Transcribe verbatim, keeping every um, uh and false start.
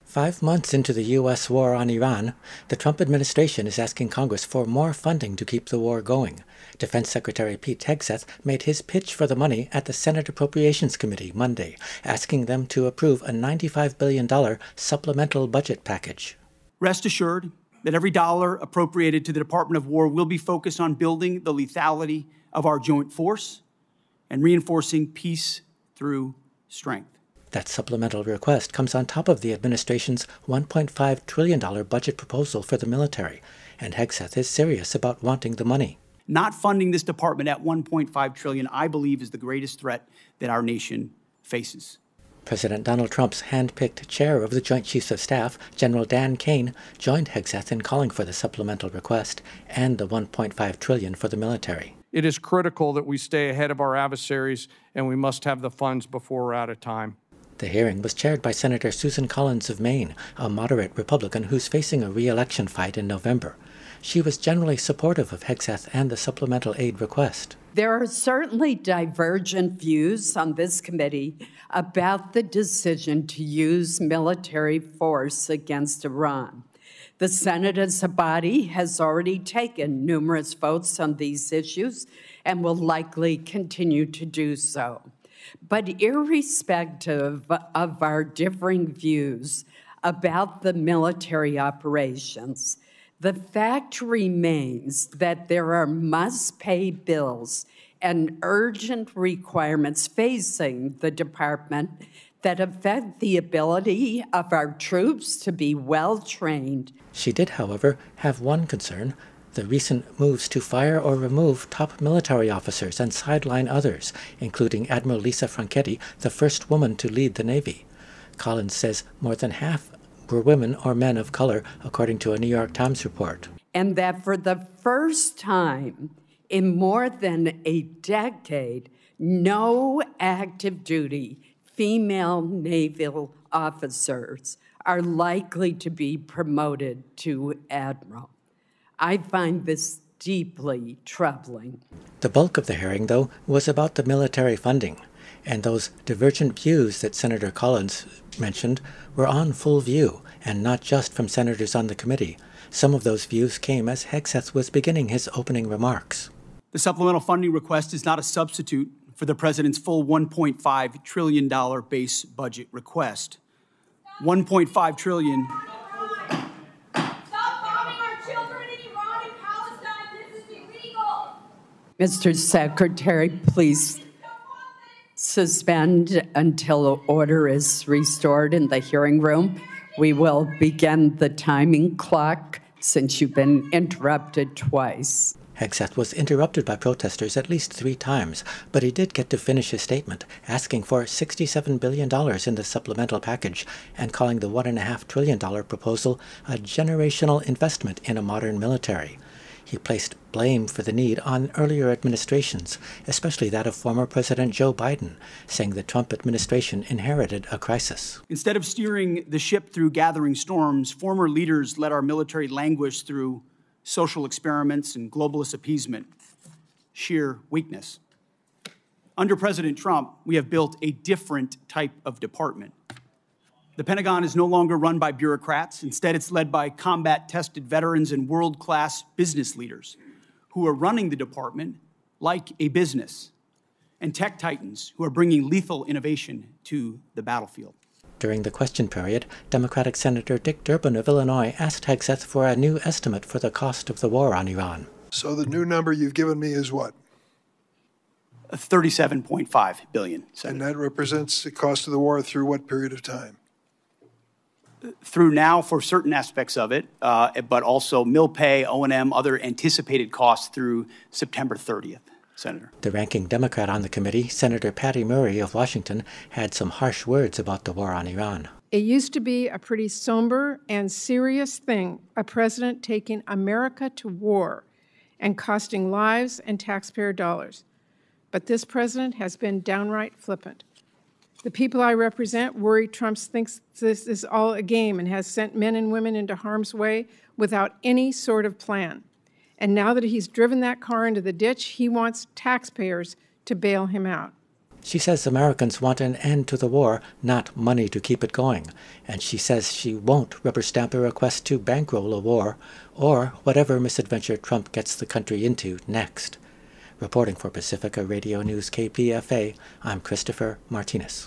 Five months into the U S war on Iran, the Trump administration is asking Congress for more funding to keep the war going. Defense Secretary Pete Hegseth made his pitch for the money at the Senate Appropriations Committee Monday, asking them to approve a ninety-five billion dollars supplemental budget package. Rest assured that every dollar appropriated to the Department of War will be focused on building the lethality of our joint force and reinforcing peace through strength. That supplemental request comes on top of the administration's one point five trillion dollars budget proposal for the military, and Hegseth is serious about wanting the money. Not funding this department at one point five trillion dollars, I believe, is the greatest threat that our nation faces. President Donald Trump's hand-picked chair of the Joint Chiefs of Staff, General Dan Kane, joined Hegseth in calling for the supplemental request and the one point five trillion dollars for the military. It is critical that we stay ahead of our adversaries, and we must have the funds before we're out of time. The hearing was chaired by Senator Susan Collins of Maine, a moderate Republican who's facing a re-election fight in November. She was generally supportive of Hegseth and the supplemental aid request. There are certainly divergent views on this committee about the decision to use military force against Iran. The Senate as a body has already taken numerous votes on these issues and will likely continue to do so. But irrespective of our differing views about the military operations, the fact remains that there are must-pay bills and urgent requirements facing the department that affect the ability of our troops to be well-trained. She did, however, have one concern: the recent moves to fire or remove top military officers and sideline others, including Admiral Lisa Franchetti, the first woman to lead the Navy. Collins says more than half were women or men of color, according to a New York Times report. And that for the first time in more than a decade, no active duty female naval officers are likely to be promoted to admiral. I find this deeply troubling. The bulk of the hearing, though, was about the military funding, and those divergent views that Senator Collins mentioned were on full view, and not just from senators on the committee. Some of those views came as Hegseth was beginning his opening remarks. The supplemental funding request is not a substitute for the president's full one point five trillion dollars base budget request. one point five trillion dollars Mister Secretary, please suspend until order is restored in the hearing room. We will begin the timing clock since you've been interrupted twice. Hegseth was interrupted by protesters at least three times, but he did get to finish his statement, asking for sixty-seven billion dollars in the supplemental package and calling the one point five trillion dollars proposal a generational investment in a modern military. He placed blame for the need on earlier administrations, especially that of former President Joe Biden, saying the Trump administration inherited a crisis. Instead of steering the ship through gathering storms, former leaders let our military languish through social experiments and globalist appeasement. Sheer weakness. Under President Trump, we have built a different type of department. The Pentagon is no longer run by bureaucrats. Instead, it's led by combat-tested veterans and world-class business leaders who are running the department like a business, and tech titans who are bringing lethal innovation to the battlefield. During the question period, Democratic Senator Dick Durbin of Illinois asked Hegseth for a new estimate for the cost of the war on Iran. So the new number you've given me is what? thirty-seven point five billion dollars. And that represents the cost of the war through what period of time? Through now for certain aspects of it, uh, but also mill pay, O and M, other anticipated costs through September thirtieth, Senator. The ranking Democrat on the committee, Senator Patty Murray of Washington, had some harsh words about the war on Iran. It used to be a pretty somber and serious thing, a president taking America to war and costing lives and taxpayer dollars. But this president has been downright flippant. The people I represent worry Trump thinks this is all a game and has sent men and women into harm's way without any sort of plan. And now that he's driven that car into the ditch, he wants taxpayers to bail him out. She says Americans want an end to the war, not money to keep it going, and she says she won't rubber stamp a request to bankroll a war, or whatever misadventure Trump gets the country into next. Reporting for Pacifica Radio News K P F A, I'm Christopher Martinez.